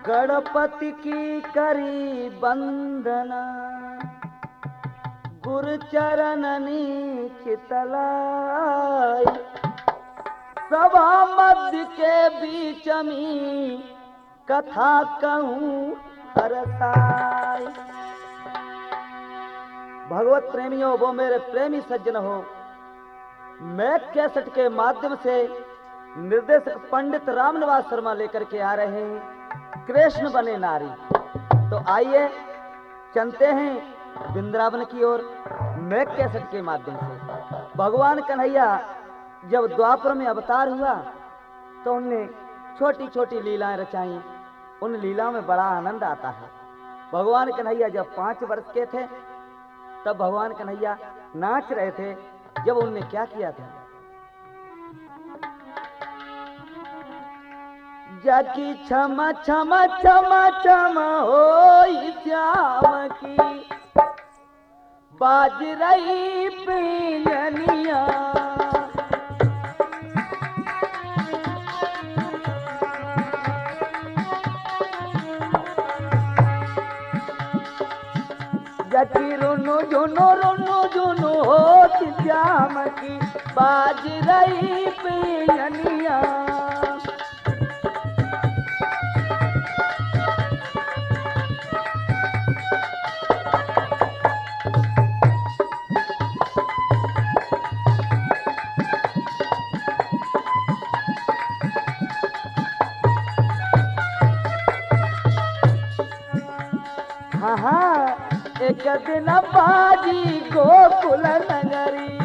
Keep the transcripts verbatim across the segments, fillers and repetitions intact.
गणपति की करी बंदना, गुरु चरणनी चितलाई, सभा मध्य के बीच में कथा कहूँ हरसाई। भगवत प्रेमियों, वो मेरे प्रेमी सज्जन हो, मैं कैसेट के माध्यम से निर्देशक पंडित रामनिवास शर्मा लेकर के आ रहे हैं कृष्ण बने नारी। तो आइए चलते हैं वृंदावन की ओर मैं कैसेट के माध्यम से। भगवान कन्हैया जब द्वापर में अवतार हुआ तो उनने छोटी छोटी लीलाएं रचाई। उन लीलाओं में बड़ा आनंद आता है। भगवान कन्हैया जब पांच वर्ष के थे तब भगवान कन्हैया नाच रहे थे। जब उनने क्या किया था, जाकी क्षमा क्षमा क्षमा क्षमा हो श्याम की, बाज रही पिंजनिया, जाकी रोनो जोनो रोनो जोनो हो श्याम की, बाज रही पिंजनिया। हाँ हाँ, एक दिन बाजी गोकुल नगरी,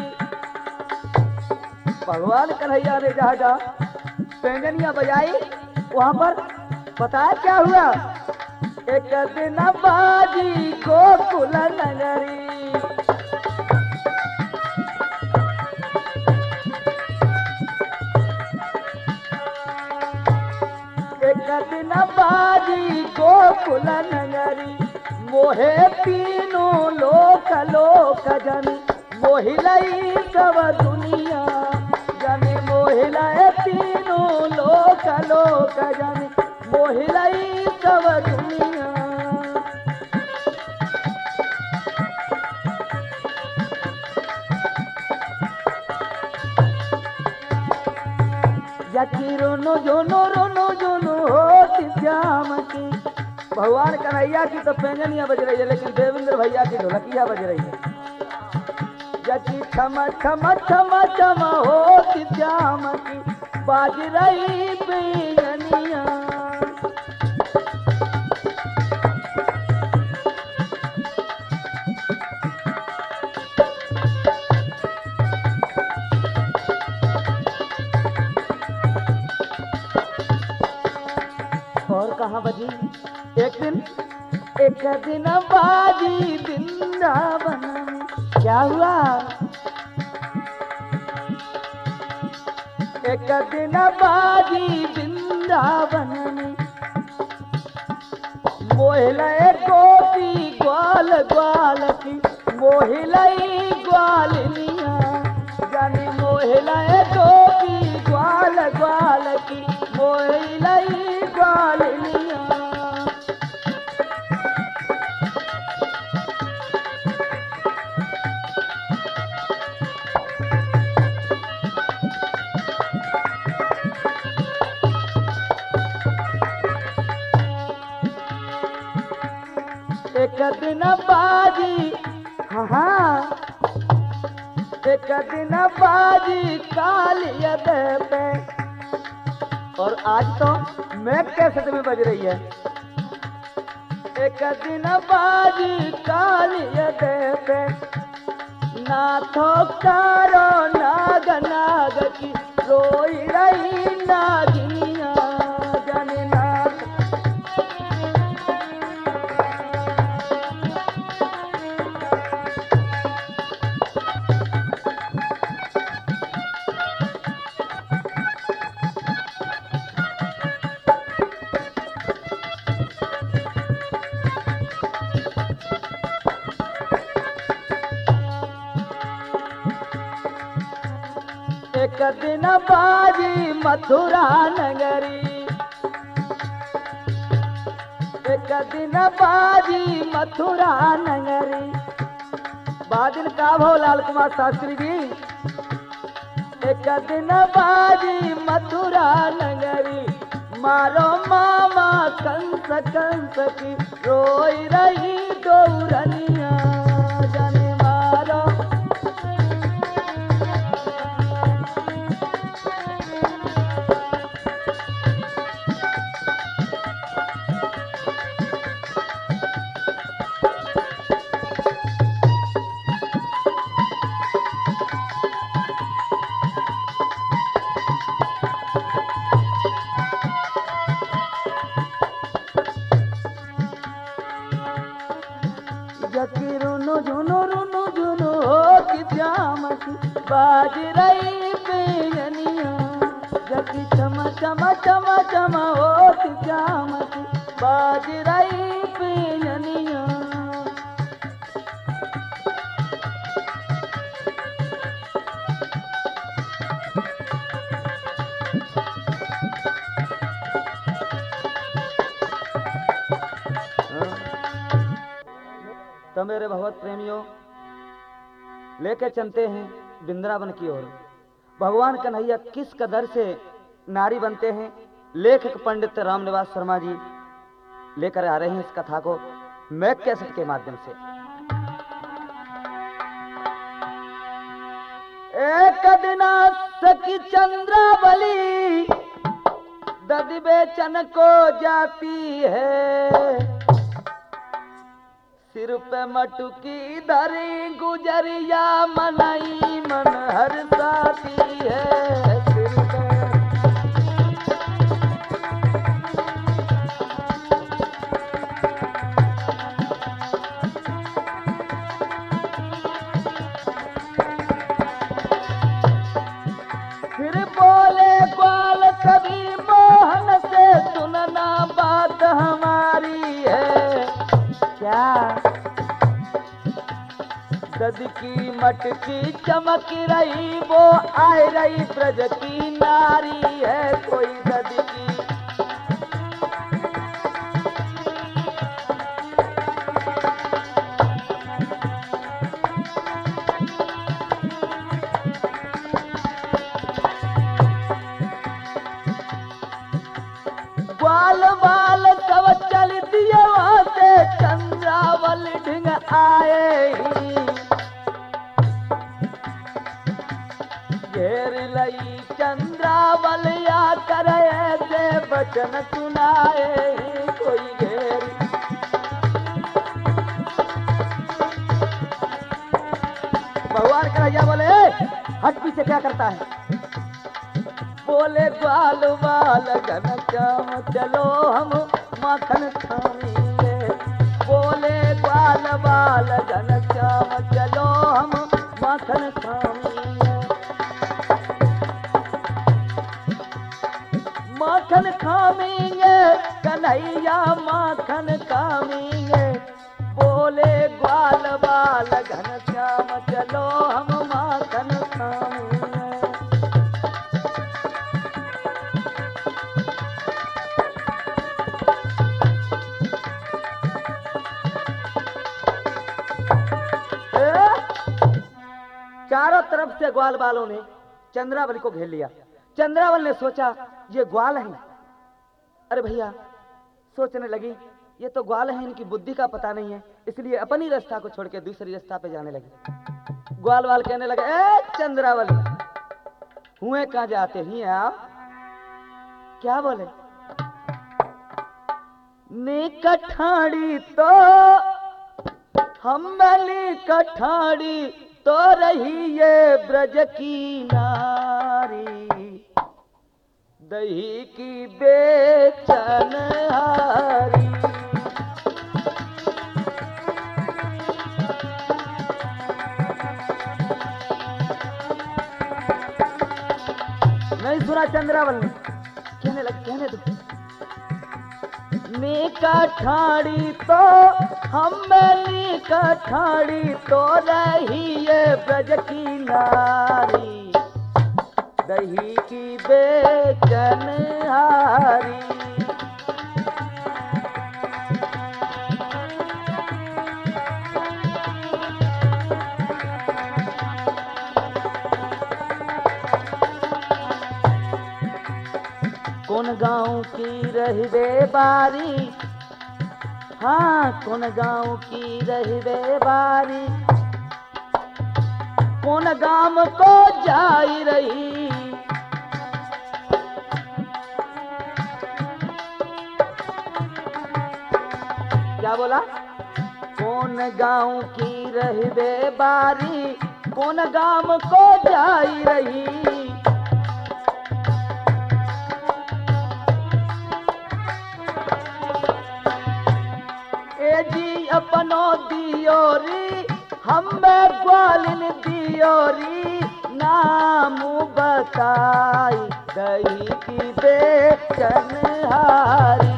भगवान कन्हैया ने जहाँ जहाँ पैंजनियां बजाई वहां पर बताया क्या हुआ। एक दिन बाजी गोकुल नगरी, एक दिन बाजी गोकुल नगरी, मोहे तीनों लोक लोक जन, मोहिलाई सब दुनिया जन, मोहिलाई तीनों लोक लोक जन, मोहिलाई सब दुनिया। जाकी रोनो जोनो रोनो जोनो हो श्याम की। भगवान कन्हैया की तो पैंजनियां बज रही है, लेकिन देवेंद्र भैया की ढोलकियां बज रही है। जाकी क्षमा क्षमा क्षमा क्षमा हो श्याम की, बाज रही पैंजनिया। और कहाँ बजी? एक दिन एक दिन बाजी वृंदावन में, क्या हुआ? एक दिन बाजी वृंदावन में, मोहिलाई गोपी ग्वाल ग्वाल की, मोहिलाई ग्वालिनिया जाने, मोहिलाई गोपी ग्वाल ग्वाल की, मोहिलाई ग्वालिनिया। एक दिन बाजी, हाँ हाँ, एक दिन बाजी कालिया पे, और आज तो मैं कैसेट में बज रही है। एक दिन बाजी कालिया पे, नाथो कारो नाग नाग की, रोई रही नागिनिया जाने नाथ। एक दिन बाजी मथुरा नगरी, एक दिन बाजी मथुरा नगरी। बादिन का भो लाल कुमार शास्त्री जी। एक दिन बाजी मथुरा नगरी, मारो मामा कंस कंस की रोई रही गौरनिया जाने मारो। जकी रुनु झुनु रुनु झुनु हो कि जामती बाज रही बेजनिया। जकी चम चम चम चम हो कि जामती बाज रही बेजनिया। तो मेरे भगवत प्रेमियों, लेके चलते हैं वृंदावन की ओर। भगवान कन्हैया किस कदर से नारी बनते हैं, लेखक पंडित रामनिवास शर्मा जी लेकर आ रहे हैं इस कथा को मैं कैसेट के माध्यम से। एक दिन सखी चंद्रावली दद बेचन को जाती है। सिर पे मटुकी धरी गुजरिया मनई मन हरसाती है। सिर पे फिर बोले ग्वाल कभी मोहन से सुनना बात हमारी है। क्या दद की मटकी चमक रही वो आए रही ब्रज की नारी है। कोई दद की ग्वाल बाल सब चल दिए वहां से चंद्रावल ढिंग आए ही। घेर लई चंद्रावल या करे ऐसे बचन सुनाए ही। कोई घेर भगवान कन्हैया बोले हट पीछे क्या करता है। बोले ग्वाल बाल घन श्याम चलो हम माखन खाएंगे। बोले ग्वाल बाल घन श्याम चलो हम माखन खाएंगे। माखन खाएंगे कन्हैया माखन खाएंगे। बोले ग्वाल बाल घन श्याम चलो हम माखन खाएंगे। चारों तरफ से ग्वाल बालों ने चंद्रावली को घेर लिया। चंद्रावल ने सोचा ये ग्वाल हैं। अरे भैया सोचने लगी ये तो ग्वाल हैं, इनकी बुद्धि का पता नहीं है, इसलिए अपनी रास्ता को छोड़ के दूसरी रास्ता पे जाने लगी। ग्वाल बाल कहने लगे ए चंद्रावली हुए कहाँ जाते ही आप? क्या बोले? नी कठाड़ी तो हम मली कठाड़ी तो रही ये ब्रज की नारी। दही की बेचन हारी। नहीं सुना चंद्रावल ने? कहने लग कहने दो। नी कठाड़ी तो हम नी कठाड़ी तो रही ये ब्रज की नारी। दही की बेचन हारी। कौन गाँव की रही बारी, हाँ कौन गाँव की रही बारी, कौन गाम को जाई रही। क्या बोला? कौन गाँव की रही बारी, कौन गाम को जाई रही। ए जी अपनो दियोरी, हमें ग्वालिन दियोरी, नाम बताई दही की बेचनहारी।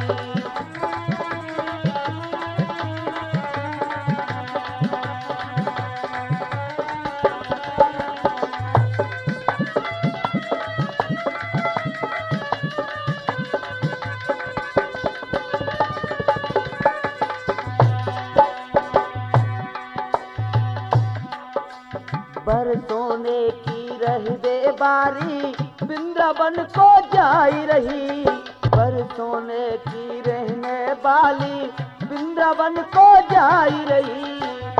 बरसोने की रही बारी, वृंदावन को जाई रही। बरसोने की रहने वाली, वृंदावन को जाई रही।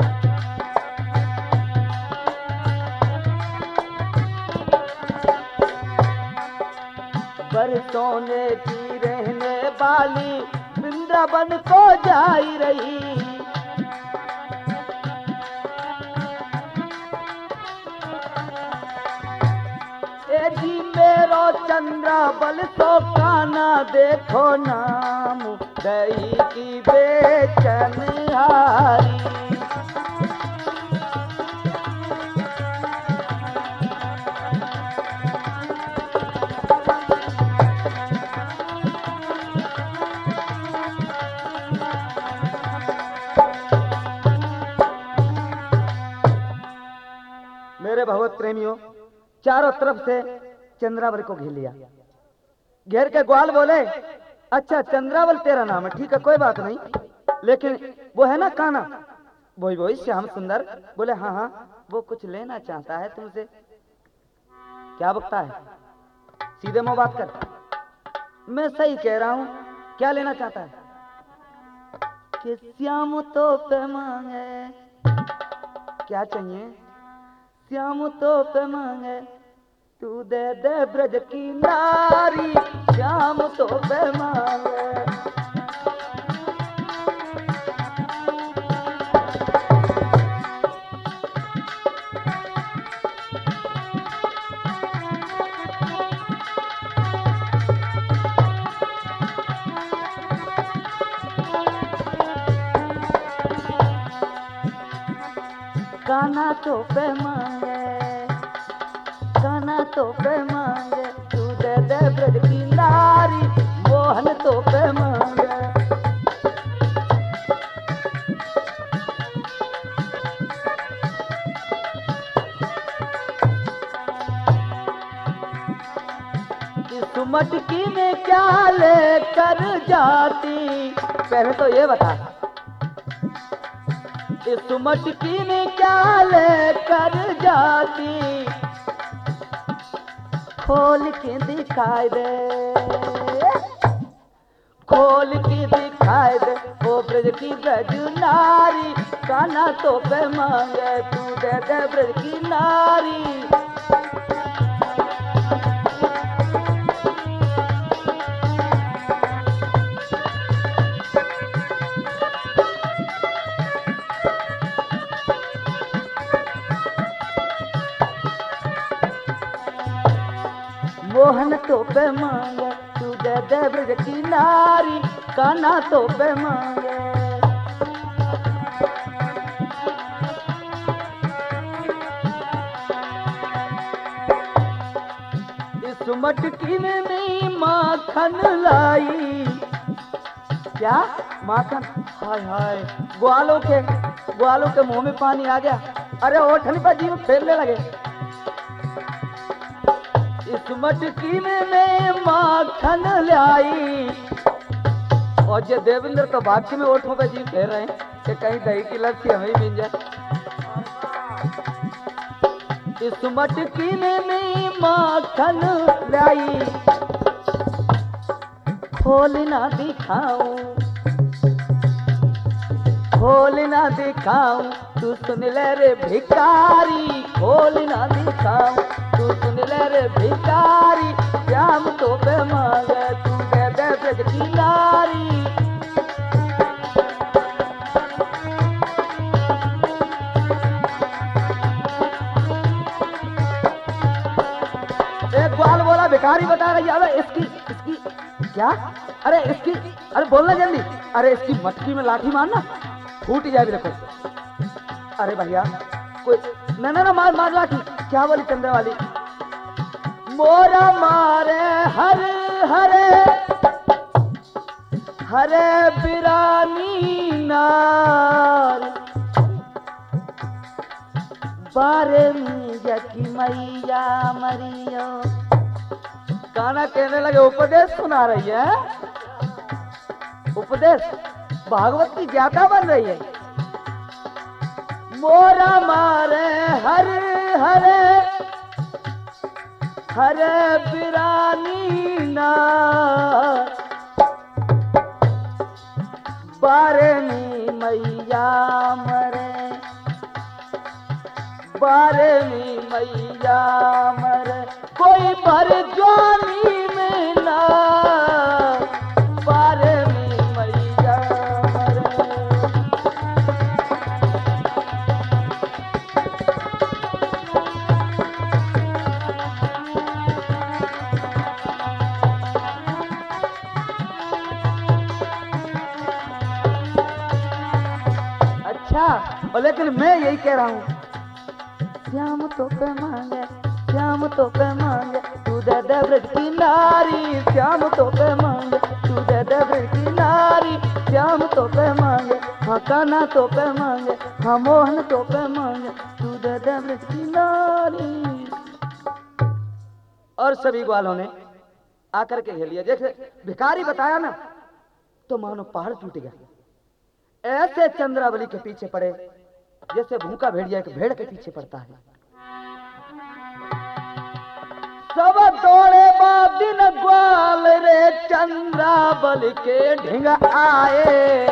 बरसोने की रहने वाली, वृंदावन को जाई रही। जी मेरो चंद्रावल तो काना देखो नाम दही की बेचनहारी। मेरे भगवत प्रेमियों, चारों तरफ से चंद्रावल को घेर लिया। घेर के ग्वाल बोले, अच्छा चंद्रावल तेरा नाम है, ठीक है कोई बात नहीं, लेकिन वो है ना काना, वही वही श्याम सुंदर। बोले हाँ हाँ, वो कुछ लेना चाहता है तुमसे। क्या बकता है, सीधे मुंह बात कर। मैं सही कह रहा हूं, क्या लेना चाहता है? कि श्याम तो पे मांगे। क्या चाहिए? श्याम तो पे मांगे, तू दे दे ब्रज की नारी, श्याम तो पे मांगे। काना तो पे मांगे, काना तो पे मांगे, तू दे दे ब्रज की नारी, मोहन तो पे मांगे। इस मटकी में क्या लेकर जाती, पहले तो ये बता, इस मटकी में क्या लेकर जाती, खोल के दिखाई दे, खोल के दिखाई दे, वो ब्रज की ब्रज नारी, काना तो पे मांगे, तू दे दे ब्रज की नारी। मोहन तो पे मांगे, तू दे दे ब्रज की नारी, काना तो पे मांगे। इस मटकी में मैं माखन लाई। क्या माखन? हाय हाय, ग्वालों के ग्वालों के मुंह में पानी आ गया। अरे ओठन पर जीव फेरने लगे। इस मटकी में मैं माखन लाई, और ये देवेंद्र तो बाकी में ओठों पे जीव फेर रहे हैं कि कहीं दही की लस्सी हमें मिल जाए। इस मटकी में मैं माखन लाई, खोल ना दिखाऊं, खोल ना दिखाऊं, तू सुन ले रे भिखारी, खोल ना दिखाऊं, तू सुन ले रे भिखारी, श्याम तो पे मांगे तू दे दे ब्रज की नारी। एक ग्वाल बोला भिखारी बता रही है, अरे इसकी इसकी क्या, अरे इसकी, अरे बोलना जल्दी, अरे इसकी मटकी में लाठी मारना फूट जाएगी देखो। अरे भैया कोई ना ना ना मार मार लाठी। क्या बोली चंद्रा वाली, मोरा मारे हर हरे हरे बिरानी नार, बारे में जकी मैया मरियो। गाना कहने लगे उपदेश सुना रही है, उपदेश भागवत की ज्ञाता बन रही है। मोरा मारे हरे हरे हरे बिरानी नार, बारे में मैया मरे, बारे में मैया मरे, कोई भर ज्वानी में ना, बारे में मैया मरे। अच्छा, और लेकिन मैं यही कह रहा हूं, श्याम तो पे मांगे, श्याम तो पे मांगे, तू दे दे ब्रज की नारी, श्याम तो पे मांगे, तू दे दे ब्रज की नारी, श्याम तो पे मांगे, हाँ कान्हा तो पे मांगे, हाँ मोहन तो पे मांगे, तू दे दे ब्रज की नारी। और सभी ग्वालों ने आकर के घेर लिया। जैसे भिखारी बताया ना तो मानो पहाड़ टूट गया। ऐसे चंद्रावली के पीछे पड़े जैसे भूखा भेड़िया एक भेड़ के पीछे पड़ता है। सब दौड़े दिन ग्वाल रे चंद्रावली के ढिंग आए,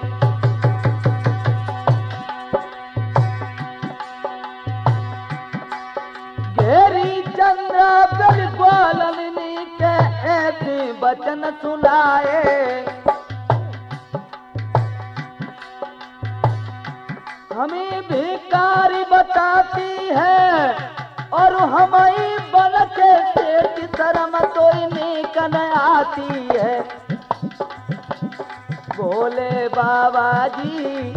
घेरी चंद्रावली ग्वालन के ऐसे वचन सुनाए, हमें भिखारी बताती है और हमारी बन के सेठ शर्म तो निकल आती है। बोले बाबा जी,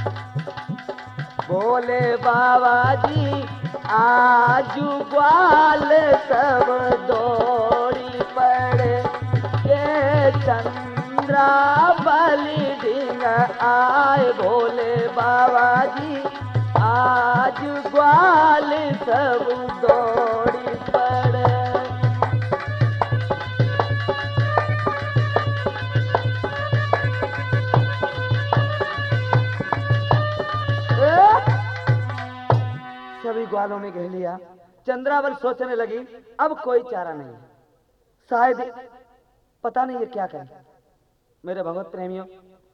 बोले बाबा जी, आजू ग्वाल सब दौड़ी पड़े, ये चंद्रावली ढिंग आए। बोले बाबा जी, आज ग्वाल सब दौड़ी पड़े। सभी ग्वालों ने घेर लिया। चंद्रावली सोचने लगी अब कोई चारा नहीं, शायद पता नहीं ये क्या करें। मेरे भगवत प्रेमियों,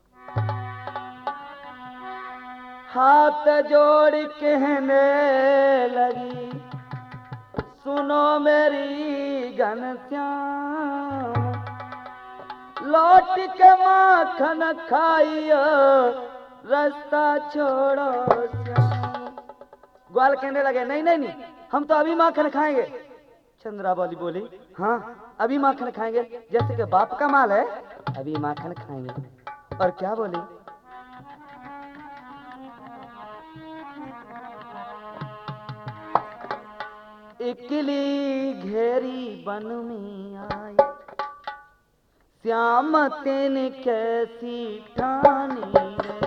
हाथ जोड़ कहने लगी, सुनो मेरी घनश्याम, लौट के माखन खाइयो, रास्ता छोड़ो श्याम। ग्वाल कहने लगे नहीं नहीं नहीं, हम तो अभी माखन खाएंगे। चंद्रावली बोली हाँ अभी माखन खाएंगे, जैसे कि बाप का माल है, अभी माखन खाएंगे। और क्या बोली, इकली घेरी बन में आई, श्याम तेन कैसी ठानी रे,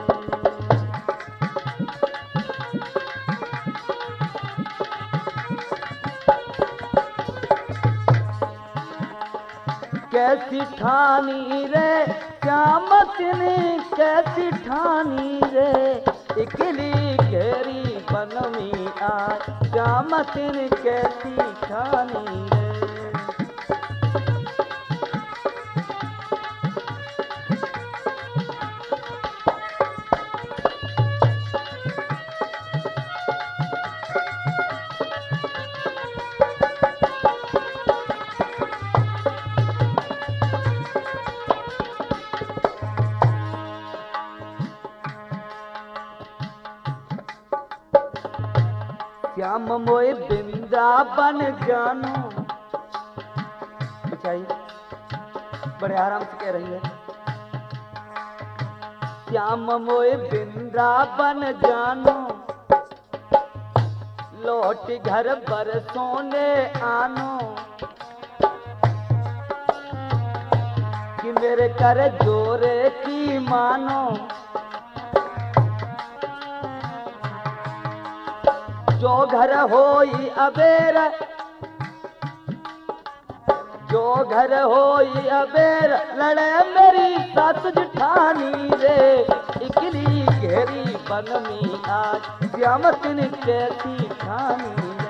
कैसी ठानी रे, श्याम तेन कैसी ठानी रे, इकली घेरी बन में आई, श्याम तेन कैसी ठानी रे। श्याम मोए वृंदावन जानो। बिचारी बड़े आराम से कह रही है, श्याम मोए वृंदावन जानो, लौट घर बरसों ने आनो, कि मेरे कर जोरे की मानो। जो घर होई अबेर, जो घर होई अबेर, लड़े मेरी सास जिठानी रे, इकली घेरी बन में आज, श्याम तिन कैसी ठानी रे।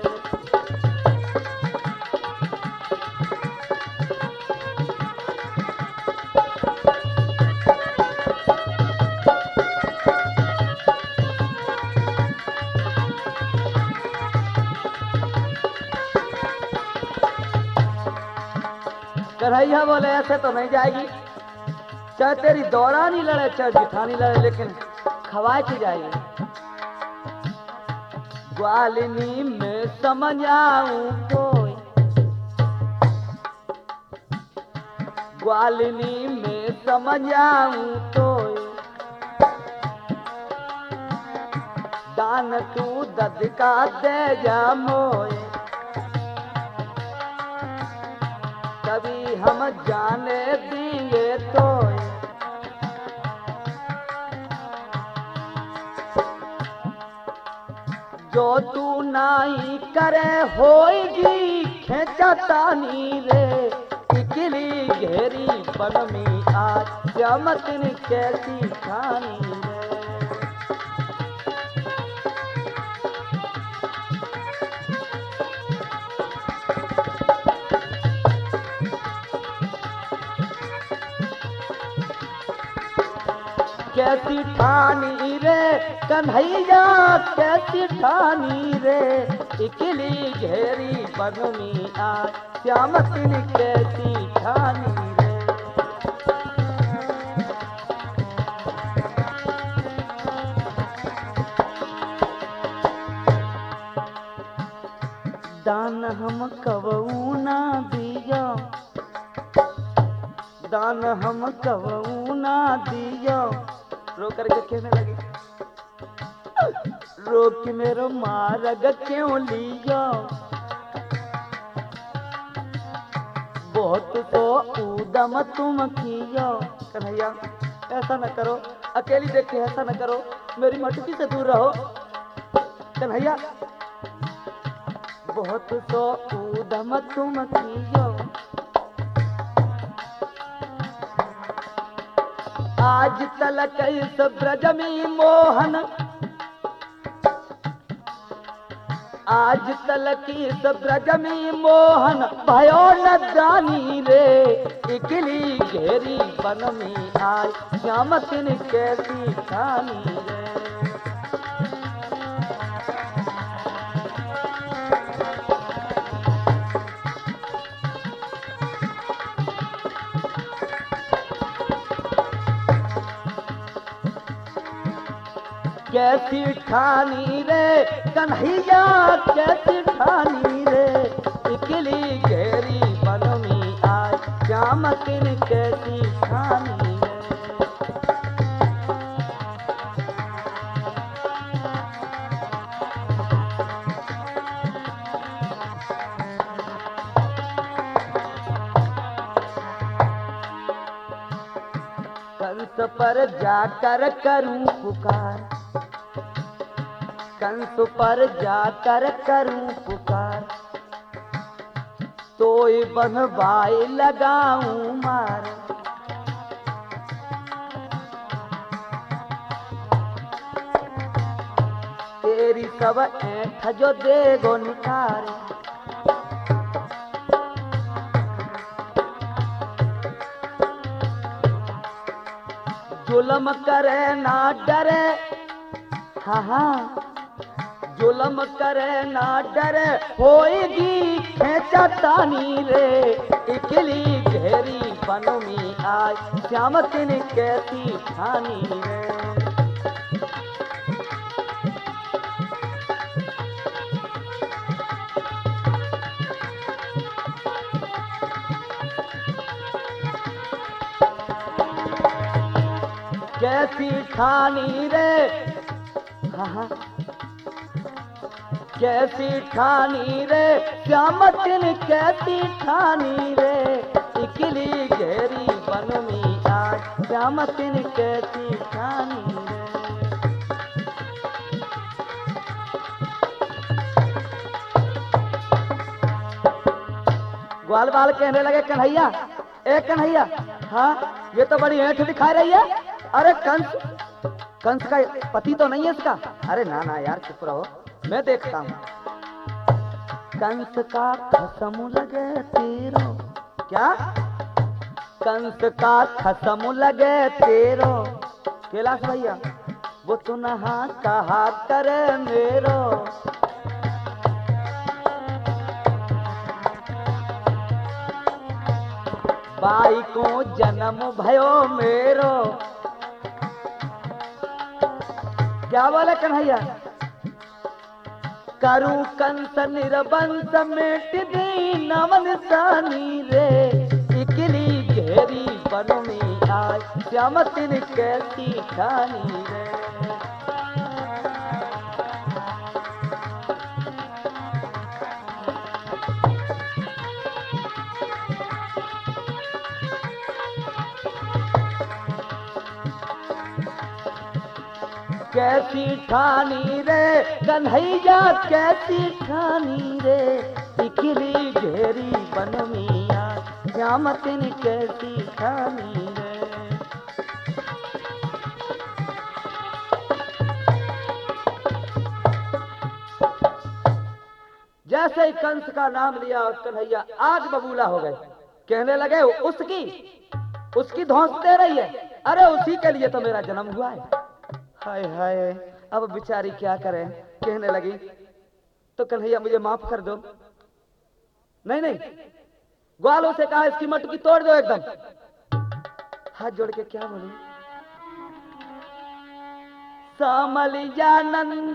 कन्हैया बोले ऐसे तो नहीं जाएगी, चाहे तेरी दौरानी लड़े चाहे जिठानी लड़े, लेकिन खवाए की जाएगी। ग्वालिनी में समझ आऊं कोई, ग्वालिनी में समझ आऊं कोई, दान तू ददका दे जा मोए, कभी हम जाने देंगे तो। जो तू नाई करे होएगी खेचा तानी रे, इकली घेरी बन में आज, श्याम तिन कैसी ठानी रे। कैसी ठानी रे कन्हैया, कैसी ठानी रे, इकली घेरी बन में आज, श्याम तिन कैसी ठानी रे। दान हम कबऊ ना दियो, दान हम कबऊ ना दियो, रो करके कहने लगी, रोक मेरो मारग क्यों लियो, बहुत तो उदम तुम कियो। कन्हैया ऐसा न करो, अकेली देख के ऐसा न करो, मेरी मटकी से दूर रहो। कन्हैया बहुत तो उदम तुम कियो, आज तलक इस ब्रज में मोहन, आज तलक इस ब्रज में मोहन, भयो न जानी रे, इकली घेरी बन में आज, श्याम तिन कैसी ठानी रे। कैसी ठानी रे कन्हैया, कैसी ठानी रे, इकली घेरी बन में आज, श्याम तिन कैसी ठानी रे। कंस पर जाकर करूं पुकार, कंस पर जाकर करूं पुकार, तोय बनवाए लगाऊं मार, तेरी सब ऐठ जो देगो निकार, जुल्म करे ना डरे, हाँ हाँ जुल्म करे ना डरे, होएगी खेचा तानी रे, इकली घेरी बन में आज, श्याम तिन कैसी ठानी रे। कैसी ठानी रे, हाँ हाँ कैसी ठानी रे श्याम तिन कैसी ठानी रे, इकली घेरी बन में आज श्याम तिन कैसी ठानी रे। ग्वाल बाल कहने लगे कन्हैया, ए कन्हैया, हाँ ये तो बड़ी ऐंठ दिखा रही है। अरे कंस, कंस का पति तो नहीं है इसका? अरे ना ना यार चुप रहो, मैं देखता हूँ। कंस का खसम लगे तेरो, क्या? कंस का खसम लगे तेरो, कैलाश भैया वो तो नहा कहा करे मेरो, बाई को जन्म भयो मेरो। क्या बोले कन्हैया? करू कंस निरबंस मेट दी नवन सानी रे, इकली घेरी बन में आय श्याम तिन कैसी ठानी रे। कैसी ठानी रे कन्हैया कैसी ठानी रे, इकली घेरी बन मिया श्याम तिन कैसी ठानी रे। जैसे ही कंस का नाम लिया कन्हैया आग बबूला हो गए, कहने लगे उसकी उसकी धौंस दे रही है, अरे उसी के लिए तो मेरा जन्म हुआ है। हाय हाय अब बेचारी क्या करे, कहने लगी तो कन्हैया मुझे माफ कर दो। नहीं नहीं, ग्वालों से कहा इसकी मटकी तोड़ दो एकदम। हाथ जोड़ के क्या बोलूं? सामलियानंद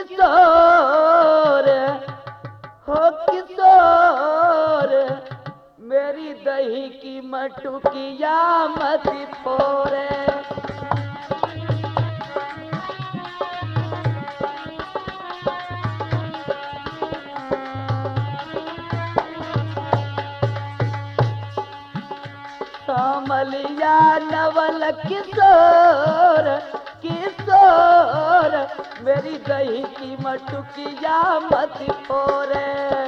किशोर हो किशोर, मेरी दही की मटुकिया मत फोरे। सामलिया नवल किशोर किशोर, मेरी दही की मटुकिया मत फोरे।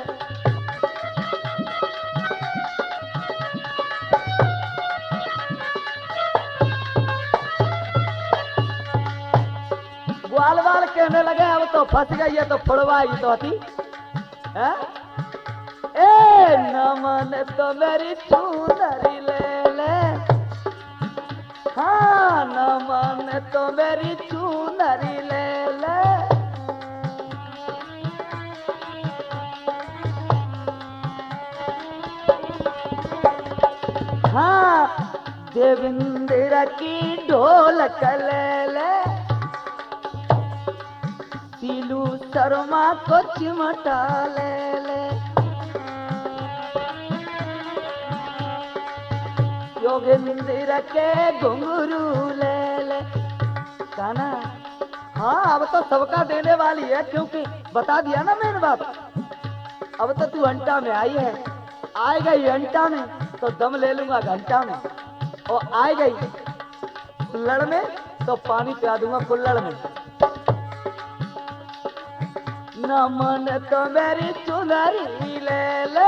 ग्वाल वाल कहने लगे अब तो फंस गई है तो फोड़वाई तो थी है? ए नमन तो मेरी चूनरी ले ले, हाँ नमन तो मेरी चूनरी ले ले। हाँ देवेंद्र की ढोलक ले ले, सीलू शर्मा को चिमटा ले ले, योगेंद्र के घुंघरू ले ले। काना हाँ अब तो सबका देने वाली है, क्योंकि बता दिया ना मेरी बात। अब तो तू घंटा में आई है, आए गई घंटा में तो दम ले लूंगा घंटा में, और आए गई कुल्लड़ में तो पानी पिला दूंगा कुल्लड़ में। नमन तो मेरी चुनरी ले ले,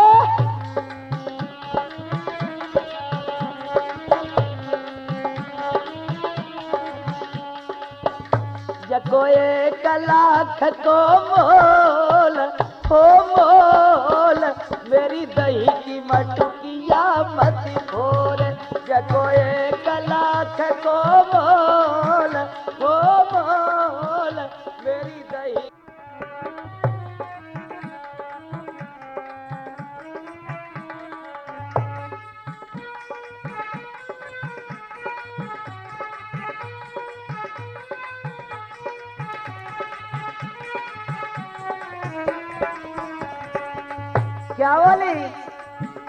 जको एक लाख को मोल हो मोल, मेरी दही की मटुकिया मत फोर। जको एक लाख को मोल हो मोल, मेरी दही। क्या बोली?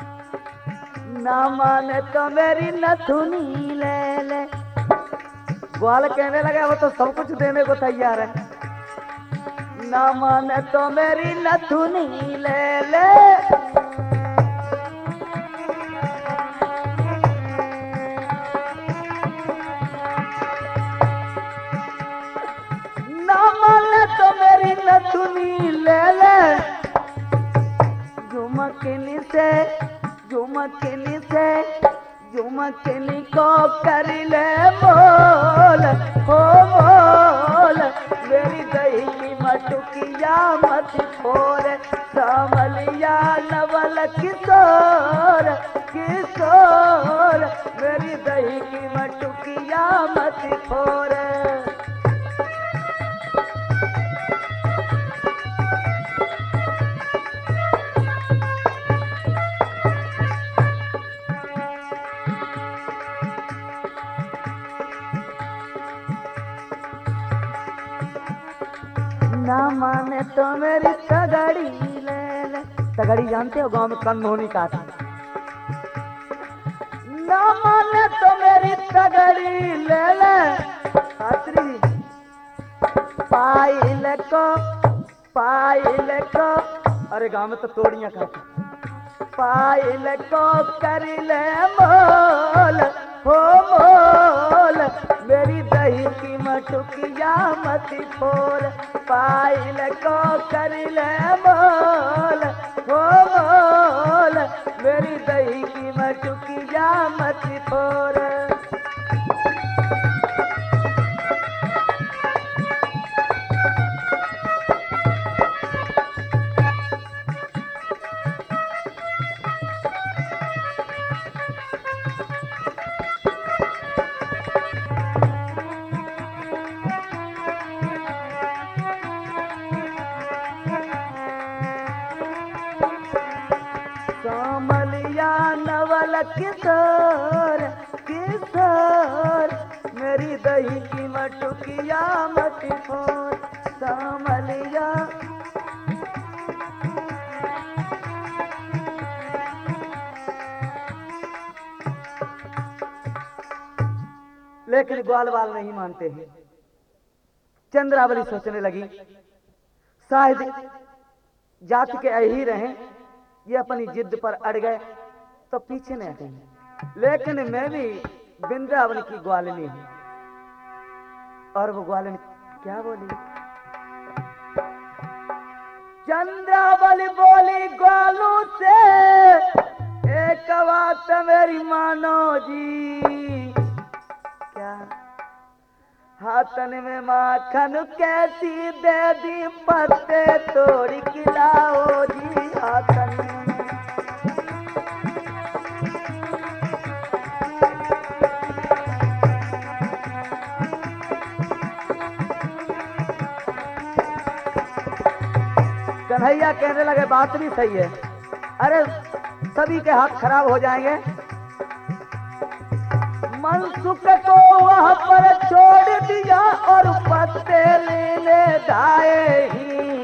ना माने तो मेरी नथुनी ले ले, ग्वाल कहने लगा वो तो सब कुछ देने को तैयार है। ना माने तो मेरी नथुनी ले ले, ना माने तो मेरी नथुनी ले ले, झुमकनी से झुमकनी से झुमकनी को कर ले मोल, हो मोल मेरी दही की मटुकिया मत फोर, सामलिया नवल किशोर किशोर मेरी दही की मटुकिया मत फोर। ना माने तो मेरी तगड़ी ले ले, तगड़ी जानते हो गांव में कंधोनी का था। ना माने तो मेरी तगड़ी ले ले, छात्री पाइल को पाइल को, अरे गांव में तो तोड़ियां खाती, पाइल को कर ले मोल, हो मोल मेरी दही की मटुकिया मत फोर, पाइल को कर ले मोल, हो मोल मेरी दही की मटुकिया मत फोर। सामलिया नवल किशोर किशोर मेरी दही की मटुकिया मत फोर, सामलिया लेकिन ग्वाल वाल नहीं मानते हैं। चंद्रावली सोचने लगी शायद जाति के यही रहे, ये अपनी जिद पर अड़ गए तो पीछे नहीं हटेंगे। लेकिन मैं भी वृंदावन की ग्वालिनी हूं। और वो ग्वालिनी क्या बोली? चंद्रावली बोली ग्वालू से एक बात मेरी मानो जी, क्या हाथन में माखन कैसी दे दी पत्ते तोड़ खिलाओ जी, हाथन में कन्हैया कहने लगे बात भी सही है, अरे सभी के हाथ खराब हो जाएंगे। मनसुख को वहां पर छोड़ दिया और पत्ते लेने जाए ही,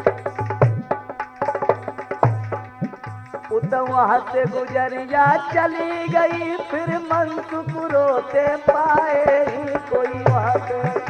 तो वहां से गुजरिया चली गई, फिर मनसुख रोते पाए ही कोई वहां से।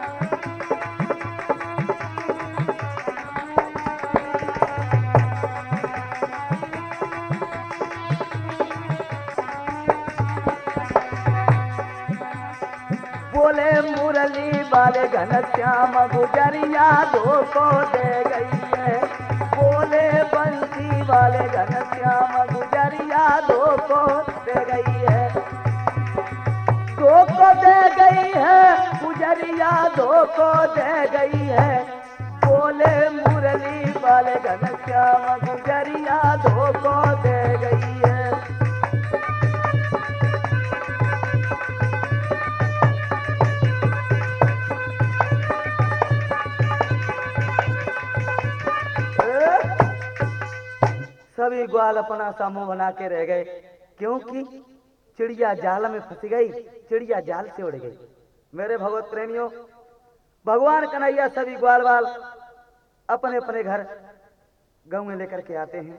बोले मुरली वाले घनश्याम गुजरिया दो को दे गई है, बोले बंसी वाले घनश्याम गुजरिया दो को दे गई है, दो को दे गई है गुजरिया दो को दे गई है, बोले मुरली वाले घनश्याम गुजरिया दो को दे गई है। सभी ग्वाल अपना समूह बना के रह गए, क्योंकि चिड़िया जाल में फंस गई, चिड़िया जाल से उड़ गई। मेरे भगवत प्रेमियों, भगवान कन्हैया सभी ग्वाल वाल अपने अपने घर गाँव में लेकर के आते हैं।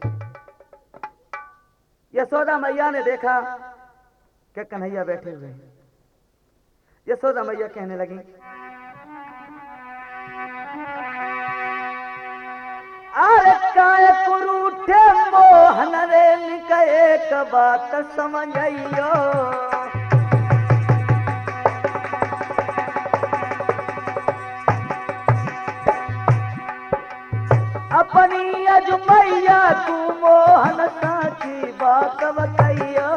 यशोदा मैया ने देखा कि कन्हैया बैठे हुए हैं, यशोदा मैया कहने लगी, अरे काय कुरूठे मोहन रे निक एक बात समझइयो, अपनी अजमैया तू मोहन साची बात बताइयो,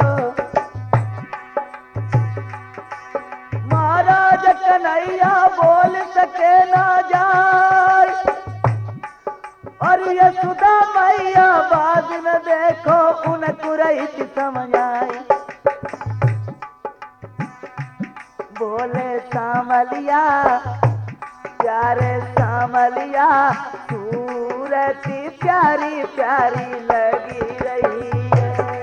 महाराज कन्हैया बोल सके ना जाए, और यशोदा मैया बाद में देखो उनको रही समझ आए, बोले सामलिया प्यारे सामलिया सूरती प्यारी प्यारी लगी रही है,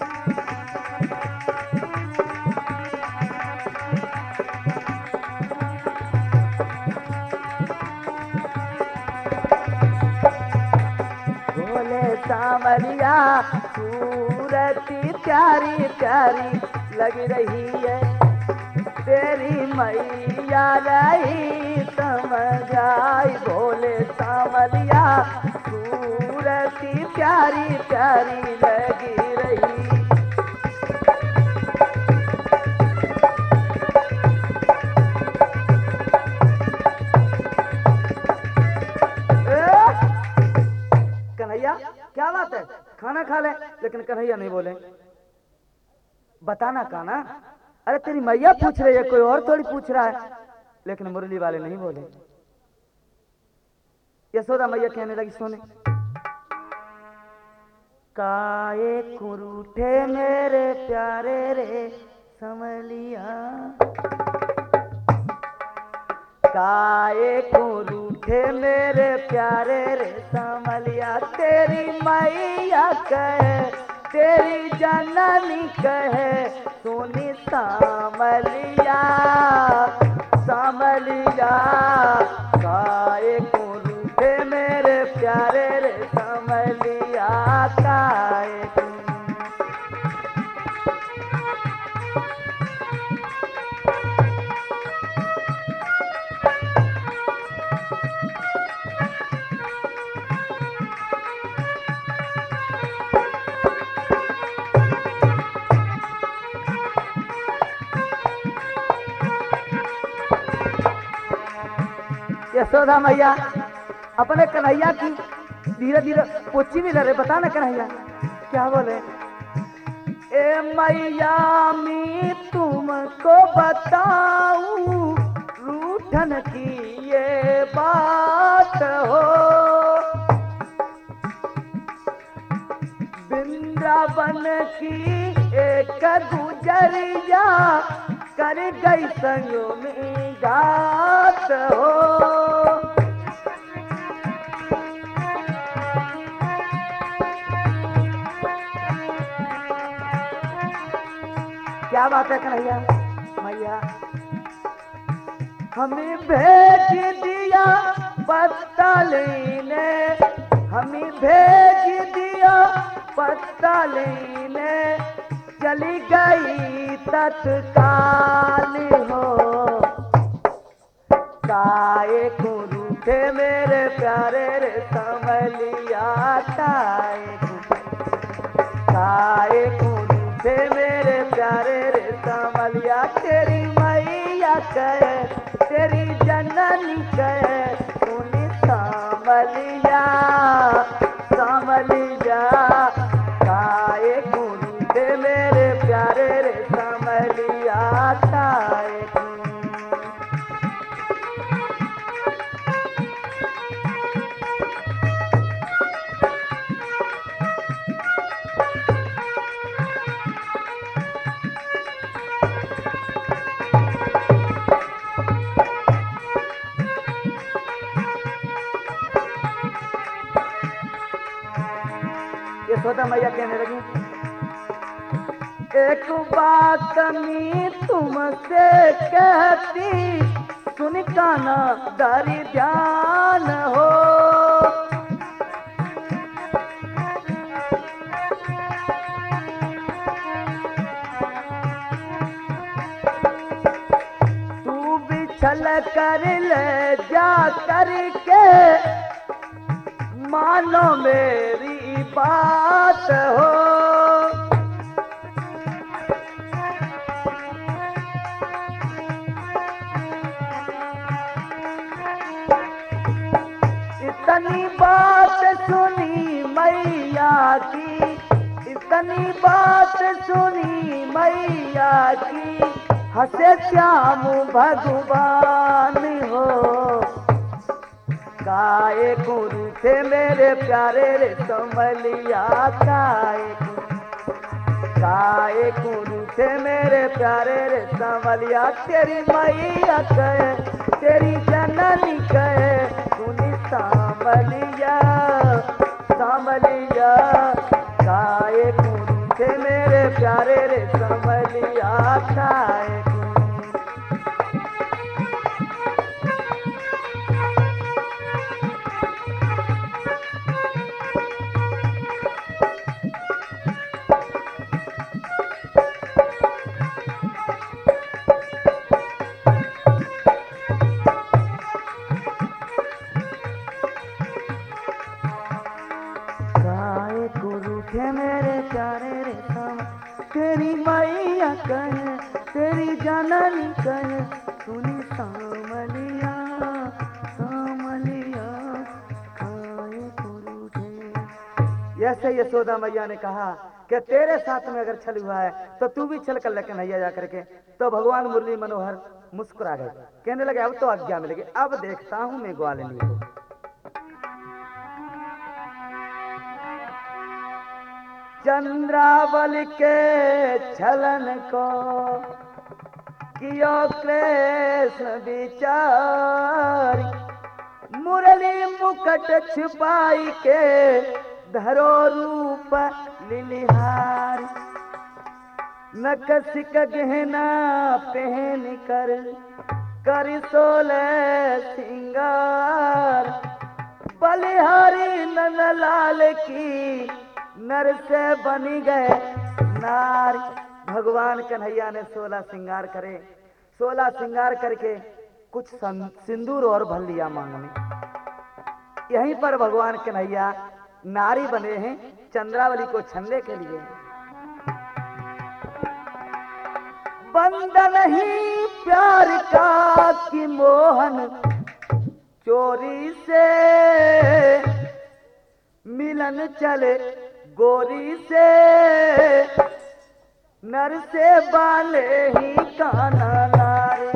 बोले सामलिया सूरती प्यारी प्यारी लगी रही है, तेरी मैया रही समझ आई, बोले सामलिया सूरती प्यारी प्यारी लगी रही, कन्हैया क्या बात है, खाना खा ले, लेकिन कन्हैया नहीं बोले, बताना काना, अरे तेरी मैया पूछ रही है, कोई और थोड़ी पूछ रहा है, लेकिन मुरली वाले नहीं बोले। यशोदा मैया कहने लगी, सोने काए कुरूठे मेरे प्यारे रे समलिया, काए कुरूठे मेरे प्यारे रे समलिया, तेरी मैया कहे तेरी जननी कहे सुनी सामलिया, सामलिया काए कुरूठे मेरे प्यारे रे समलिया, काए यशोदा मैया अपने कन्हैया की धीरे धीरे पोची भी लड़े, बता ना कन्हैया क्या बोले, ए मैया मी तुमको बताऊं रूठन की ये बात हो, वृंदावन की एक गुजरिया कर गई संग में घात हो, क्या बात है कन्हैया मैया, हमें भेज दिया पत्ता लेने, हमें भेज दिया पत्ता लेने, चली गई तत्काल हो, काए कुरूठे मेरे प्यारे रे समलिया, काए काए कुरूठे मेरे प्यारे रे समलिया, तेरी मैया कहे तेरी जननी कहे सुनी सामलिया, सामलिया काए कुरूठे मेरे प्यारे रे समलिया, काए यशोदा मैया कहने लगी, एक बात मैं तुमसे कहती सुन काना दारी ध्यान हो, छल कर ले जा करके मानो मेरी बात हो। इतनी बात सुनी मैया की, इतनी बात सुनी मैया की, हंसे श्याम भगवान हो। काए गुरु थे मेरे प्यारे रे संभलिया, काए काए गुरु थे मेरे प्यारे रे संभलिया। तेरी मैया कहे तेरी जननी कहे सुनी संभलिया संभलिया। काए गुरु थे मेरे प्यारे रे संभलिया, काए मेरे प्यारे रे सम तेरी मैया कहे तेरी जननी कहे सुनी सामलिया सामलिया खाए गुरु थे। ऐसे यशोदा मैया ने कहा कि तेरे साथ में अगर छल हुआ है तो तू भी छल कर ले कन्हैया जा करके। तो भगवान मुरली मनोहर मुस्कुरा गए, कहने लगे अब तो आज्ञा मिलेगी, अब देखता हूं मैं ग्वालिनी को। चंद्रावल के छलन को कियो कृष्ण विचार, मुरली मुकट छुपाई के धरो रूप लिलिहार। नकसिक गहना पहन कर कर सोले सिंगार, बलिहारी नंदलाल की नर से बनी गए नार। भगवान कन्हैया ने सोलह श्रृंगार करे, सोलह श्रृंगार करके कुछ सिंदूर और भर लिया मांग में। यहीं पर भगवान कन्हैया नारी बने हैं चंद्रावली को छलने के लिए। बंधन ही प्यार का कि मोहन चोरी से मिलन चले गोरी से, नर से बाले ही काना लाए।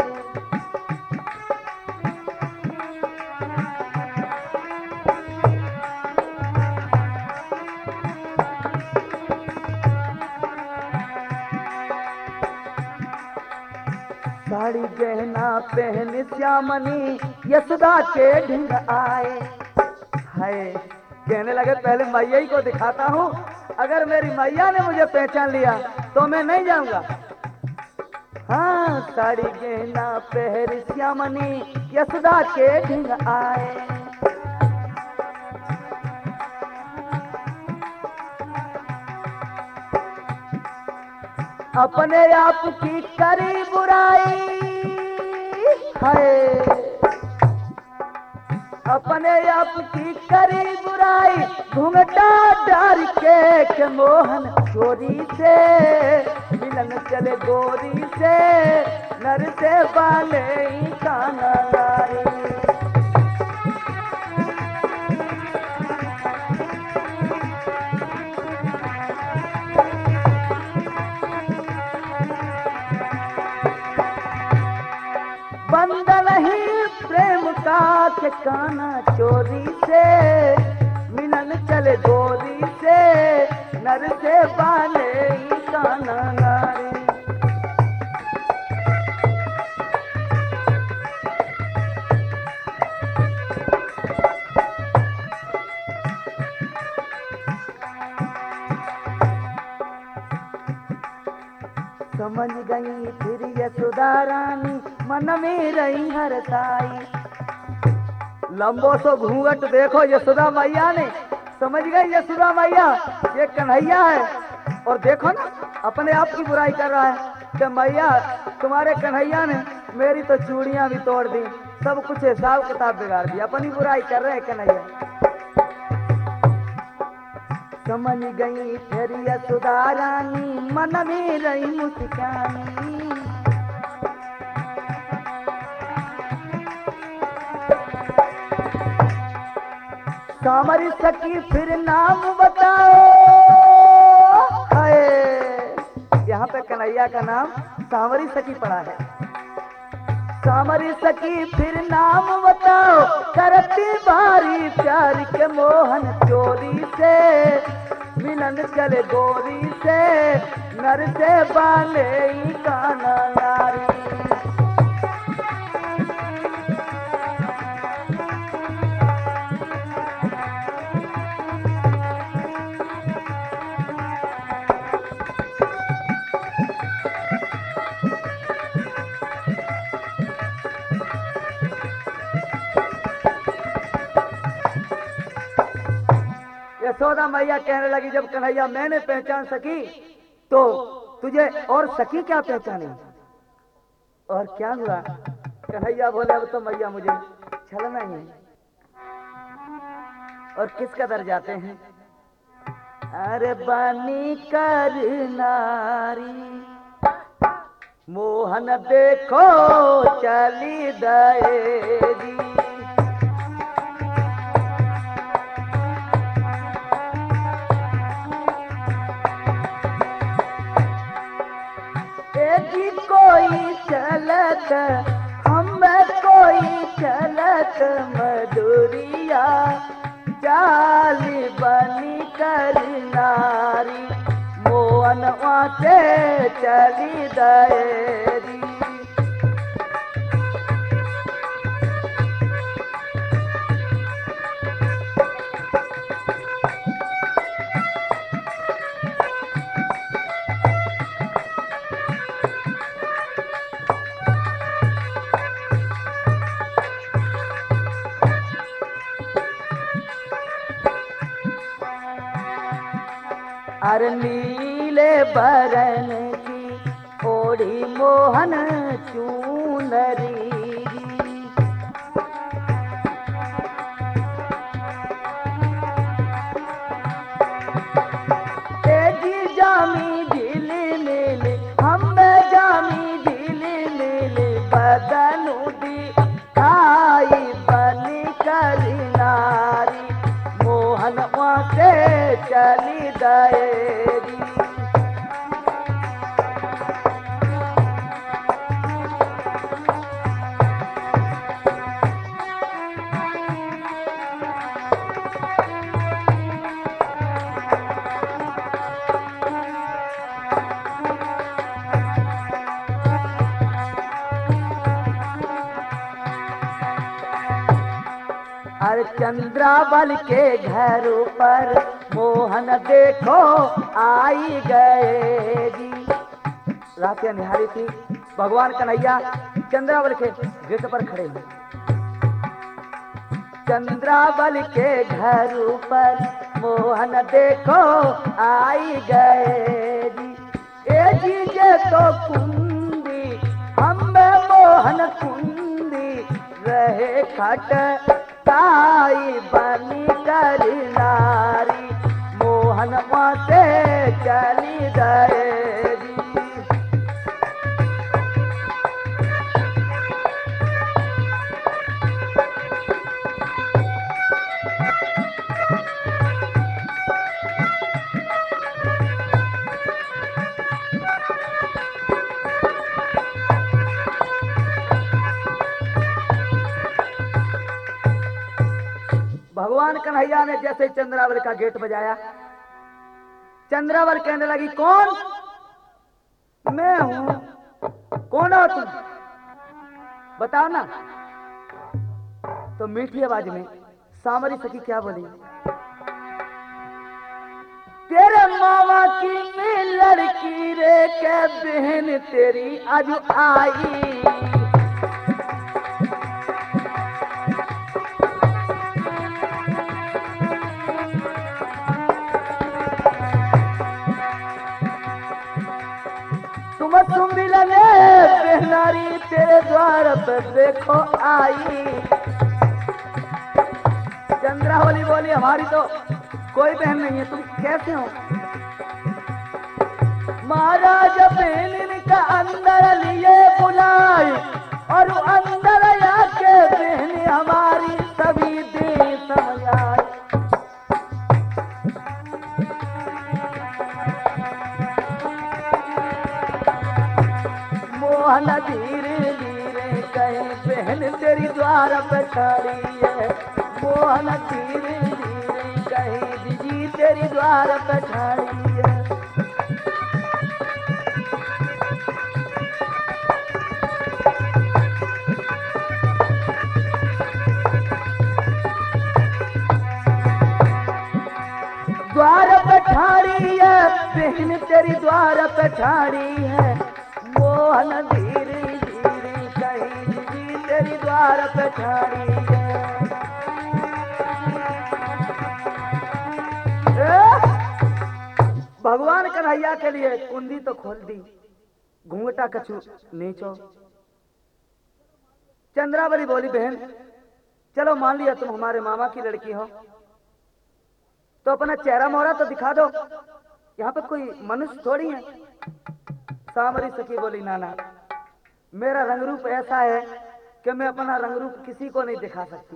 साड़ी गहना पहन श्यामनी यशोदा के ढंग आए। हाय कहने लगे पहले मैया ही को दिखाता हूँ, अगर मेरी मैया ने मुझे पहचान लिया तो मैं नहीं जाऊंगा। हाँ साड़ी गहना पहन श्यामनी यशोदा के ढंग आए। अपने आप की करी बुराई है, अपने आप की करी बुराई घूंघटा डार के, के मोहन चोरी से मिलन चले गोरी से, नर से बाले काना लाई। बंधन ही प्रेम का के काना चोरी से, मिलन चले गोरी से, नर से बाले काना नारी। समझ गई फिर यशोदा रानी मन में रही हरसाई। लंबो सो घूंघट देखो यशोदा मैया ने, समझ गई यशोदा मैया ये कन्हैया है। और देखो ना अपने आप की बुराई कर रहा है कि मैया तुम्हारे कन्हैया ने मेरी तो चूड़ियां भी तोड़ दी, सब कुछ हिसाब किताब बिगाड़ दिया, अपनी बुराई कर रहे कन्हैया। समझ गई फिर यशोदा रानी, मन में रही मुस्कानी। सांवरी सखी फिर नाम बताओ, हाय यहाँ पे कन्हैया का नाम सांवरी सखी पड़ा है। सांवरी सखी फिर नाम बताओ, करती भारी प्यार के मोहन चोरी से, मिलन चले गोरी से, नर से बाले काना नारी। यशोदा मैया कहने लगी, जब कन्हैया मैंने पहचान सकी तो तुझे और सखी क्या पहचाने, और क्या हुआ? कन्हैया बोले, अब तो मैया मुझे छलना ही है। और किस कदर जाते हैं? अरे बानी कर नारी, मोहन देखो चली दएगी। कोई चलत हम कोई चलत मधुरिया, चाली बनी कर नारी, मोहन वाते चली दएरी। अरे नीले बरन की ओढ़ी मोहन चूनरी, तेजी जामी ढीली नीली, हम जामी ढीली नीली, बदनु दी आई बनी कर नारी, मोहन वाते चली दएरी। अरे चंद्रावल के घर पर मोहन देखो आई गए जी। रातियां निहारी थी, भगवान कन्हैया चंद्रावल के गेट पर खड़े हैं। चंद्रावल के घर पर मोहन देखो आई गए जी। ए जी जे तो कुंदी हम मोहन कुंदी, रहे खट ताई बनी कर नारी, मोहन वाते चली दएरी। भगवान कन्हैया ने जैसे चंद्रावल का गेट बजाया, चंद्रावल कहने लगी, कौन? मैं हूं। कौन हो तुम? बताओ ना। तो मीठी आवाज में सांवरी सखी क्या बोली? तेरे मामा की मैं लड़की रे के बहन तेरी आज आई, तुम मिलने बेनारी तेरे द्वार पे देखो आई। चंद्रावली बोली हमारी तो कोई बहन नहीं है, तुम कैसे हो? महाराज बहन का अंदर लिए बुलाई और अंदर आके बहन हमारी सभी दे समझाई। मोहन धीरे धीरे कहे बहन तेरी द्वार पे खड़ी है। मोहन धीरे धीरे कहे दीदी तेरी द्वार पे खड़ी है। द्वार पे ठाड़ी है बहन तेरी द्वार पे ठाड़ी है। मोहन धीरे धीरे कहीं दीदी तेरी द्वार पे ठाड़ी है। भगवान कन्हैया के लिए कुंडी तो खोल दी, घूंघटा कछु नीचो। चंद्रावली बोली बहन चलो मान लिया तुम हमारे मामा की लड़की हो, तो अपना चेहरा मोहरा तो दिखा दो, यहाँ पे कोई मनुष्य थोड़ी है। सांवरी सखी बोली नाना मेरा रंग रूप ऐसा है कि मैं अपना रंग रूप किसी को नहीं दिखा सकती।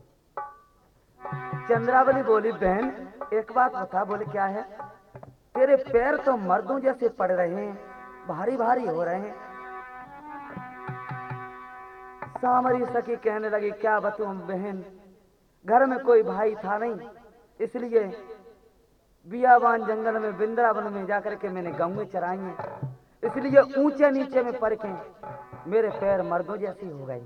चंद्रावली बोली बहन एक बात बता। बोले क्या है? तेरे पैर तो मर्दों जैसे पड़ रहे हैं, भारी भारी हो रहे हैं। सांवरी सखी कहने लगी क्या बताऊं बहन, घर में कोई भाई था नहीं, इसलिए बियाबान जंगल में वृंदावन में जाकर के मैंने गौएं चराई हैं, इसलिए ऊंचे नीचे में परखे मेरे पैर मर्दों जैसी हो गई।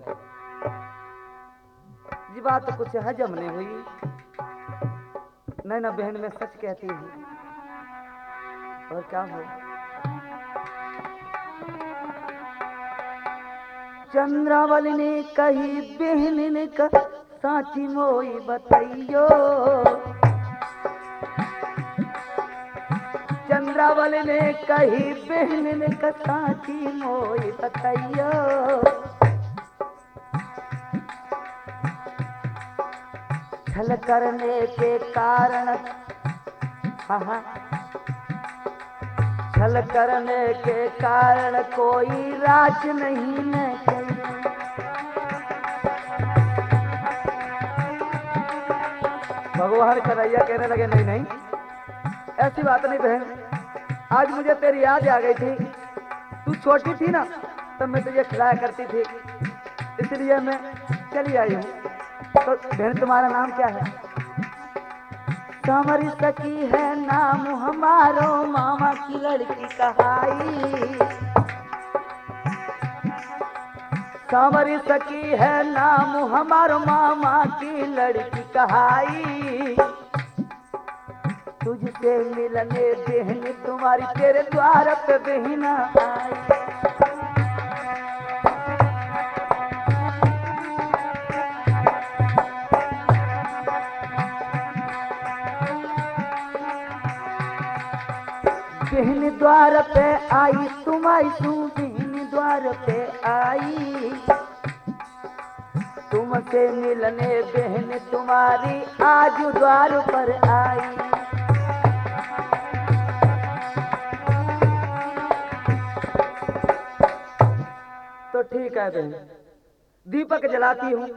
ये बात तो कुछ हजम नहीं हुई। नहीं ना बहन मैं सच कहती हूँ। और क्या हो? चंद्रावली ने कही बहन ने कहा साची मोई बताइयो। चंद्रावली ने कही बहन ने कहा साची मोई बताइयो। छल करने के कारण हाँ हाँ छल करने के कारण कोई राज नहीं न कही। भगवान कन्हैया कहने लगे नहीं नहीं ऐसी बात नहीं बहन, आज मुझे तेरी याद आ गई थी। तू छोटी थी ना तब मैं तुझे खिलाया करती थी, इसलिए मैं चली आई हूँ। तो बहन तुम्हारा नाम क्या है? सांवरी सखी है नाम हमारो मामा की लड़की कहाई। सांवरी सखी है नाम हमारो मामा की लड़की कहाई। तुझसे मिलने बहन तुम्हारी तेरे द्वार पे बहन आई। बहन द्वार पे आई तुम्हारी सू बहन द्वार पे आई। तुमसे मिलने बहन तुम्हारी आज द्वार पर आई। तो ठीक है बहन दीपक जलाती हूँ।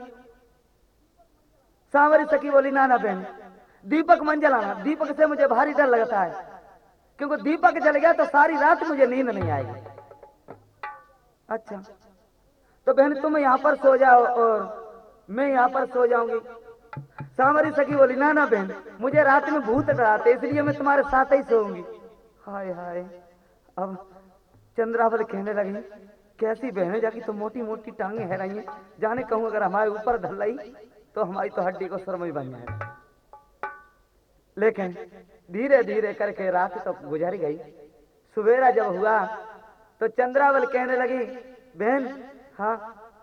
सांवरी सखी बोली ना ना बहन दीपक मन जलाना, दीपक से मुझे भारी डर लगता है, क्योंकि दीपक जल गया तो सारी रात मुझे नींद नहीं आएगी। अच्छा तो बहन तुम यहाँ पर सो जाओ और मैं यहाँ पर सो जाऊंगी। सांवरी सखी बोली ना ना बहन मुझे रात में भूत डराते, इसलिए मैं तुम्हारे साथ ही सोऊंगी। हाय हाय। अब चंद्रावली कहने लगी कैसी बहन है जाकी तो मोटी मोटी टांगे है रही हैं, जाने कहूँ अगर हमारे ऊपर धल रही तो हमारी तो हड्डी को सुरमई बन जाए। लेकिन धीरे धीरे करके रात तो गुजर गई। सवेरा जब हुआ तो चंद्रावली कहने लगी बहन हाँ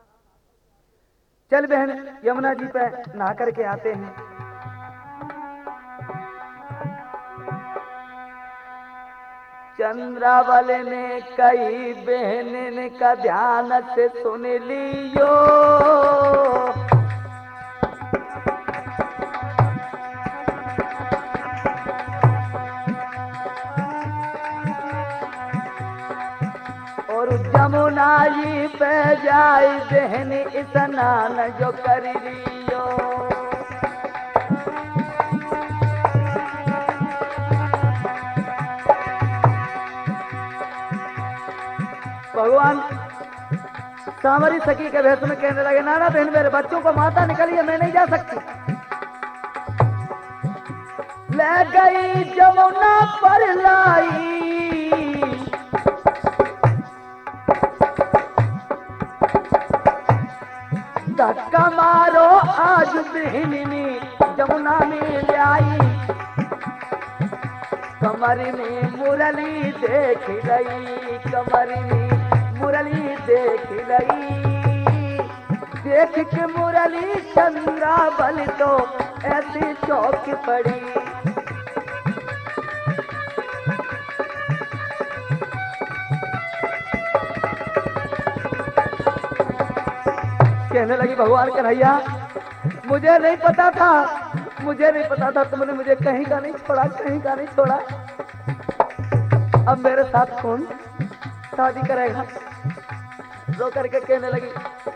चल बहन यमुना जी पे नहा करके आते हैं। चंद्रावल ने कई बहन का ध्यान से सुन लियो। और जमुना जी पे जाई बहन स्नान जो कर लियो। भगवान सांवरी सखी के भेष में कहने लगे, नाना बहन मेरे बच्चों को माता निकली है, मैं नहीं जा सकती। ले गई जमुना पर लाई, धक्का मारो आज बहनी जमुना में ले आई। कमर में मुरली देख गई, कमर में मुरली देख गई। देख के मुरली चंद्रावल तो ऐसी चौक पड़ी। कहने लगी, भगवान कन्हैया मुझे नहीं पता था, मुझे नहीं पता था तुमने मुझे कहीं का नहीं छोड़ा, कहीं का नहीं छोड़ा। अब मेरे साथ कौन शादी करेगा? रो करके कहने लगी,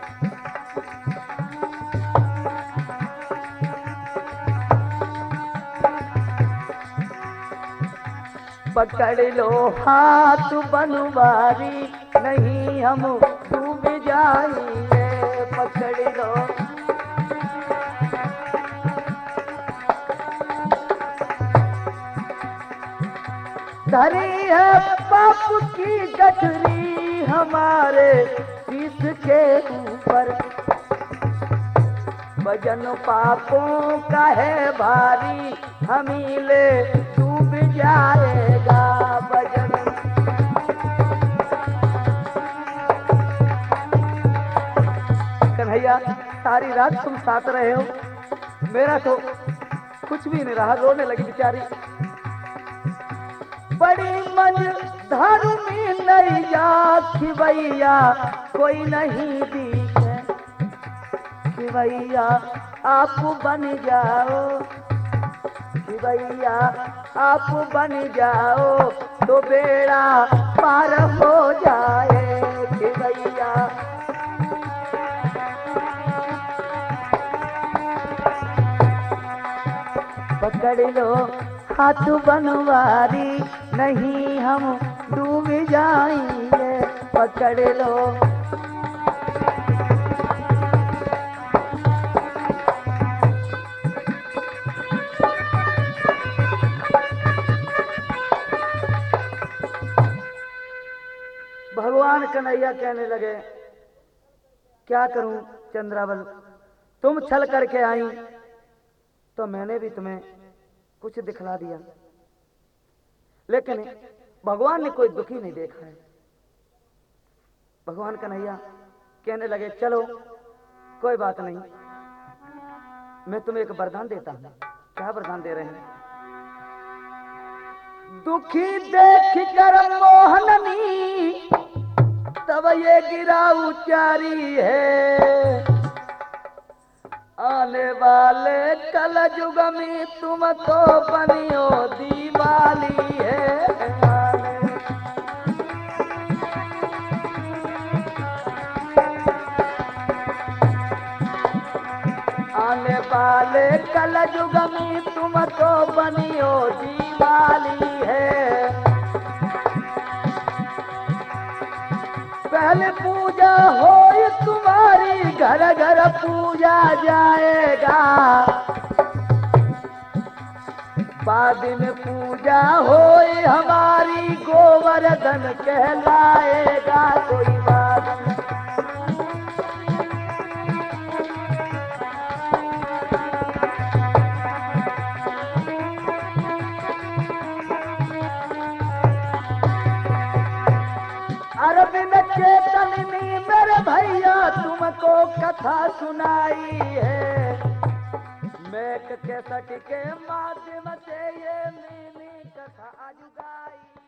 पकड़ लो हाथ बनवारी, नहीं हम डूब जाएंगे। पकड़ लो धरी है पाप की गठरी हमारे शीश के ऊपर। वजन पापों का है भारी, हमी ले डूब जाएगा वजन। कन्हैया सारी रात तुम साथ रहे हो, मेरा तो कुछ भी नहीं रहा। रोने लगी बेचारी। बड़ी मन धर्मी नैया खिवैया कोई नहीं दिखे। खिवैया आप बन जाओ, खिवैया आप बन जाओ तो बेड़ा पार हो जाए। खिवैया पकड़ लो हाथ बनवारी, नहीं हम डूब जाएंगे। पकड़ लो भगवान कन्हैया कहने लगे, क्या करूं चंद्रावल, तुम छल करके आई तो मैंने भी तुम्हें कुछ दिखला दिया, लेकिन भगवान ने कोई दुखी नहीं देखा है। भगवान कन्हैया कहने लगे, चलो कोई बात नहीं, मैं तुम्हें एक वरदान देता हूं। क्या वरदान दे रहे हैं? दुखी देख कर मोहननी तब ये गिरा उचारी है। आने वाले कल युग में तुम तो बनियो दीवाली है। आने वाले कल युग में तुम तो बनियो दीवाली है। पहले पूजा हो तुम्हारी, घर घर पूजा जाएगा। बाद में पूजा हो हमारी, गोवर्धन कहलाएगा। कोई बात नहीं। अरविंद चेतन में मेरे भैया तुमको कथा सुनाई है। मैं कैसेट के माध्यम से ये मैंने कथा आज गाई।